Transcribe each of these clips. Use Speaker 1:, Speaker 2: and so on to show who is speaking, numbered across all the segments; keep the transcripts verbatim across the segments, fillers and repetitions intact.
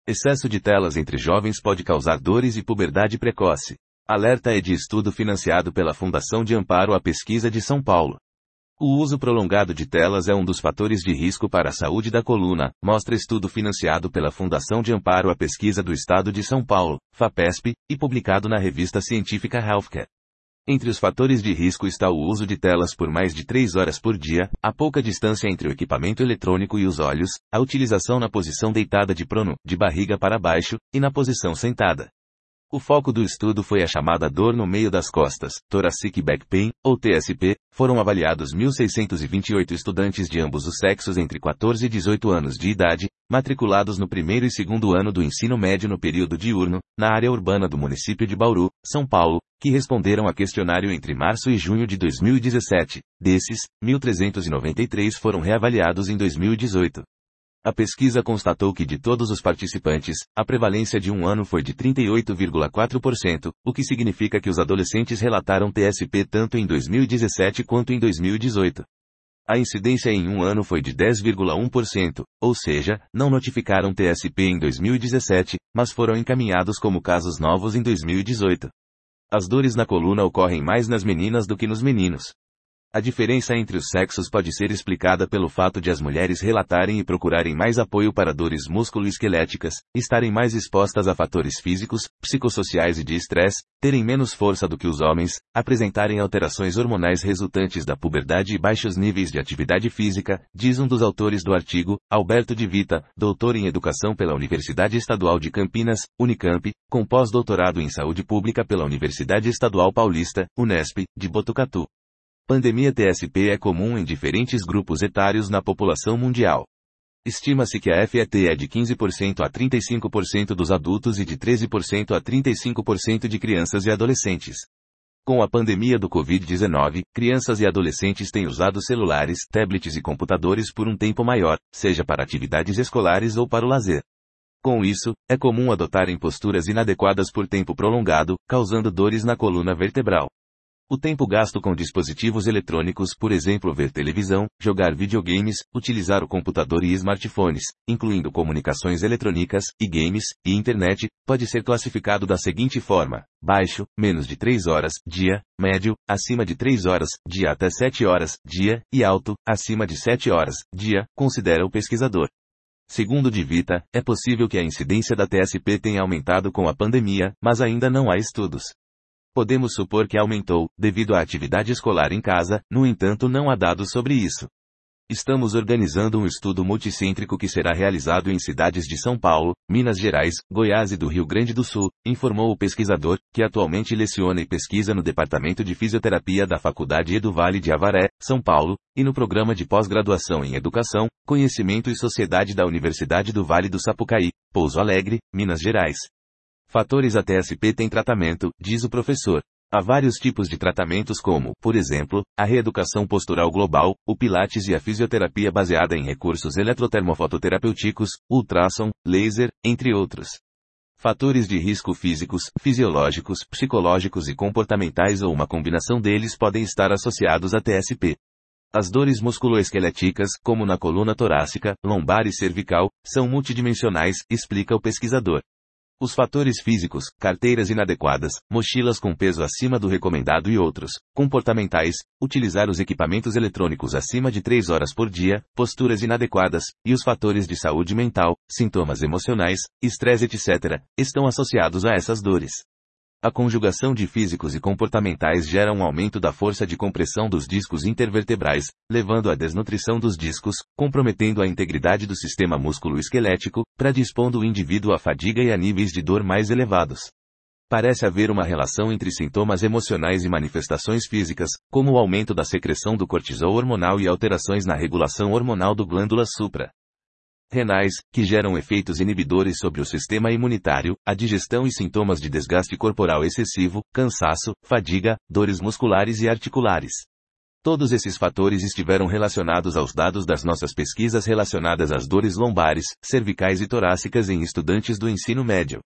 Speaker 1: Excesso de telas entre jovens pode causar dores e puberdade precoce. Alerta é de estudo financiado pela Fundação de Amparo à Pesquisa de São Paulo. O uso prolongado de telas é um dos fatores de risco para a saúde da coluna, mostra estudo financiado pela Fundação de Amparo à Pesquisa do Estado de São Paulo, FAPESP, e publicado na revista científica Healthcare. Entre os fatores de risco está o uso de telas por mais de três horas por dia, a pouca distância entre o equipamento eletrônico e os olhos, a utilização na posição deitada de prono, de barriga para baixo, e na posição sentada. O foco do estudo foi a chamada dor no meio das costas, Thoracic Back Pain, ou T S P. Foram avaliados mil seiscentos e vinte e oito estudantes de ambos os sexos entre quatorze e dezoito anos de idade, matriculados no primeiro e segundo ano do ensino médio no período diurno, na área urbana do município de Bauru, São Paulo, que responderam a questionário entre março e junho de dois mil e dezessete. Desses, mil trezentos e noventa e três foram reavaliados em dois mil e dezoito. A pesquisa constatou que de todos os participantes, a prevalência de um ano foi de trinta e oito vírgula quatro por cento, o que significa que os adolescentes relataram T S P tanto em dois mil e dezessete quanto em dois mil e dezoito. A incidência em um ano foi de dez vírgula um por cento, ou seja, não notificaram T S P em dois mil e dezessete, mas foram encaminhados como casos novos em dois mil e dezoito. As dores na coluna ocorrem mais nas meninas do que nos meninos. A diferença entre os sexos pode ser explicada pelo fato de as mulheres relatarem e procurarem mais apoio para dores músculo-esqueléticas, estarem mais expostas a fatores físicos, psicossociais e de estresse, terem menos força do que os homens, apresentarem alterações hormonais resultantes da puberdade e baixos níveis de atividade física, diz um dos autores do artigo, Alberto de Vita, doutor em Educação pela Universidade Estadual de Campinas, Unicamp, com pós-doutorado em Saúde Pública pela Universidade Estadual Paulista, Unesp, de Botucatu. Pandemia T S P é comum em diferentes grupos etários na população mundial. Estima-se que a F E T é de quinze por cento a trinta e cinco por cento dos adultos e de treze por cento a trinta e cinco por cento de crianças e adolescentes. Com a pandemia do covid dezenove, crianças e adolescentes têm usado celulares, tablets e computadores por um tempo maior, seja para atividades escolares ou para o lazer. Com isso, é comum adotarem posturas inadequadas por tempo prolongado, causando dores na coluna vertebral. O tempo gasto com dispositivos eletrônicos, por exemplo ver televisão, jogar videogames, utilizar o computador e smartphones, incluindo comunicações eletrônicas, e games, e internet, pode ser classificado da seguinte forma: baixo, menos de três horas, dia, médio, acima de três horas, dia até sete horas, dia, e alto, acima de sete horas, dia, considera o pesquisador. Segundo de Vita, é possível que a incidência da T S P tenha aumentado com a pandemia, mas ainda não há estudos. Podemos supor que aumentou, devido à atividade escolar em casa, no entanto não há dados sobre isso. Estamos organizando um estudo multicêntrico que será realizado em cidades de São Paulo, Minas Gerais, Goiás e do Rio Grande do Sul, informou o pesquisador, que atualmente leciona e pesquisa no Departamento de Fisioterapia da Faculdade EduVale de Avaré, São Paulo, e no Programa de Pós-Graduação em Educação, Conhecimento e Sociedade da Universidade do Vale do Sapucaí, Pouso Alegre, Minas Gerais. Fatores A T S P tem tratamento, diz o professor. Há vários tipos de tratamentos como, por exemplo, a reeducação postural global, o pilates e a fisioterapia baseada em recursos eletrotermofototerapêuticos, ultrassom, laser, entre outros. Fatores de risco físicos, fisiológicos, psicológicos e comportamentais ou uma combinação deles podem estar associados a T S P. As dores musculoesqueléticas, como na coluna torácica, lombar e cervical, são multidimensionais, explica o pesquisador. Os fatores físicos, carteiras inadequadas, mochilas com peso acima do recomendado e outros, comportamentais, utilizar os equipamentos eletrônicos acima de três horas por dia, posturas inadequadas, e os fatores de saúde mental, sintomas emocionais, estresse etcétera, estão associados a essas dores. A conjugação de físicos e comportamentais gera um aumento da força de compressão dos discos intervertebrais, levando à desnutrição dos discos, comprometendo a integridade do sistema músculo-esquelético, predispondo o indivíduo à fadiga e a níveis de dor mais elevados. Parece haver uma relação entre sintomas emocionais e manifestações físicas, como o aumento da secreção do cortisol hormonal e alterações na regulação hormonal do glândula supra renais, que geram efeitos inibidores sobre o sistema imunitário, a digestão e sintomas de desgaste corporal excessivo, cansaço, fadiga, dores musculares e articulares. Todos esses fatores estiveram relacionados aos dados das nossas pesquisas relacionadas às dores lombares, cervicais e torácicas em estudantes do ensino médio.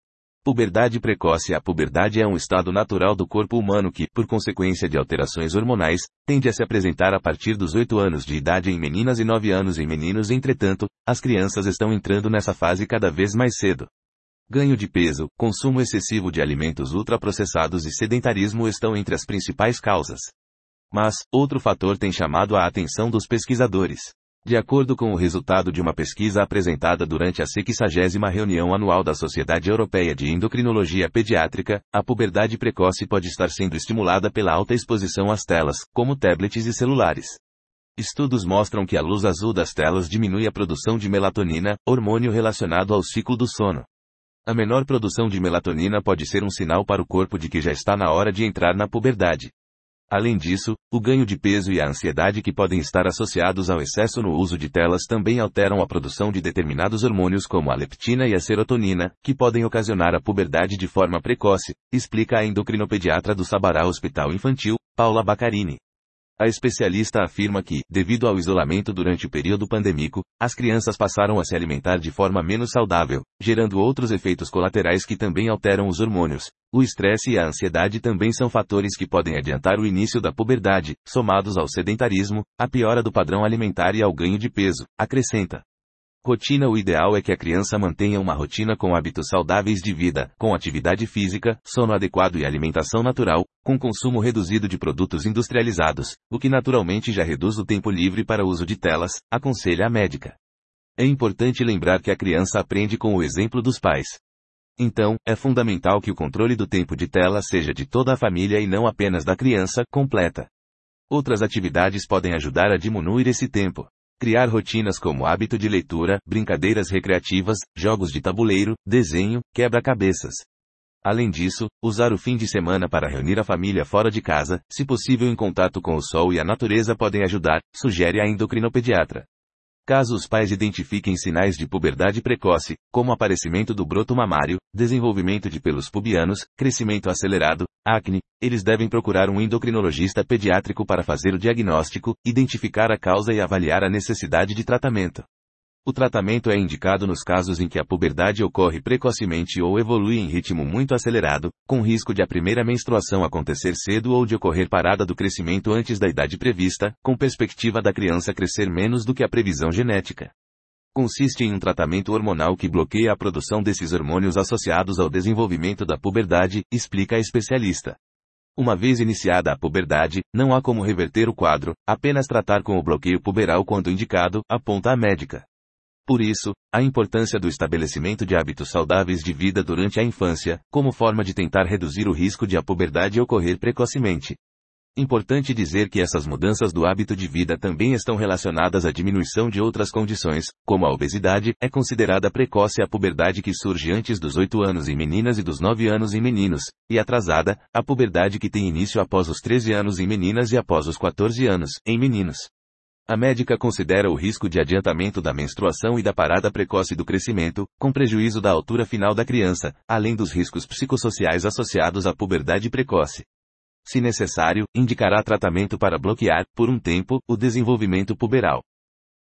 Speaker 1: Puberdade precoce. A puberdade é um estado natural do corpo humano que, por consequência de alterações hormonais, tende a se apresentar a partir dos oito anos de idade em meninas e nove anos em meninos. Entretanto, as crianças estão entrando nessa fase cada vez mais cedo. Ganho de peso, consumo excessivo de alimentos ultraprocessados e sedentarismo estão entre as principais causas. Mas, outro fator tem chamado a atenção dos pesquisadores. De acordo com o resultado de uma pesquisa apresentada durante a sexagésima reunião anual da Sociedade Europeia de Endocrinologia Pediátrica, a puberdade precoce pode estar sendo estimulada pela alta exposição às telas, como tablets e celulares. Estudos mostram que a luz azul das telas diminui a produção de melatonina, hormônio relacionado ao ciclo do sono. A menor produção de melatonina pode ser um sinal para o corpo de que já está na hora de entrar na puberdade. Além disso, o ganho de peso e a ansiedade que podem estar associados ao excesso no uso de telas também alteram a produção de determinados hormônios como a leptina e a serotonina, que podem ocasionar a puberdade de forma precoce, explica a endocrinopediatra do Sabará Hospital Infantil, Paula Baccarini. A especialista afirma que, devido ao isolamento durante o período pandêmico, as crianças passaram a se alimentar de forma menos saudável, gerando outros efeitos colaterais que também alteram os hormônios. O estresse e a ansiedade também são fatores que podem adiantar o início da puberdade, somados ao sedentarismo, à piora do padrão alimentar e ao ganho de peso, acrescenta. Rotina. O ideal é que a criança mantenha uma rotina com hábitos saudáveis de vida, com atividade física, sono adequado e alimentação natural, com consumo reduzido de produtos industrializados, o que naturalmente já reduz o tempo livre para uso de telas, aconselha a médica. É importante lembrar que a criança aprende com o exemplo dos pais. Então, é fundamental que o controle do tempo de tela seja de toda a família e não apenas da criança, completa. Outras atividades podem ajudar a diminuir esse tempo. Criar rotinas como hábito de leitura, brincadeiras recreativas, jogos de tabuleiro, desenho, quebra-cabeças. Além disso, usar o fim de semana para reunir a família fora de casa, se possível em contato com o sol e a natureza podem ajudar, sugere a endocrinopediatra. Caso os pais identifiquem sinais de puberdade precoce, como aparecimento do broto mamário, desenvolvimento de pelos pubianos, crescimento acelerado, acne, eles devem procurar um endocrinologista pediátrico para fazer o diagnóstico, identificar a causa e avaliar a necessidade de tratamento. O tratamento é indicado nos casos em que a puberdade ocorre precocemente ou evolui em ritmo muito acelerado, com risco de a primeira menstruação acontecer cedo ou de ocorrer parada do crescimento antes da idade prevista, com perspectiva da criança crescer menos do que a previsão genética. Consiste em um tratamento hormonal que bloqueia a produção desses hormônios associados ao desenvolvimento da puberdade, explica a especialista. Uma vez iniciada a puberdade, não há como reverter o quadro, apenas tratar com o bloqueio puberal quando indicado, aponta a médica. Por isso, a importância do estabelecimento de hábitos saudáveis de vida durante a infância, como forma de tentar reduzir o risco de a puberdade ocorrer precocemente. Importante dizer que essas mudanças do hábito de vida também estão relacionadas à diminuição de outras condições, como a obesidade, é considerada precoce a puberdade que surge antes dos oito anos em meninas e dos nove anos em meninos, e atrasada, a puberdade que tem início após os treze anos em meninas e após os quatorze anos, em meninos. A médica considera o risco de adiantamento da menstruação e da parada precoce do crescimento, com prejuízo da altura final da criança, além dos riscos psicossociais associados à puberdade precoce. Se necessário, indicará tratamento para bloquear, por um tempo, o desenvolvimento puberal.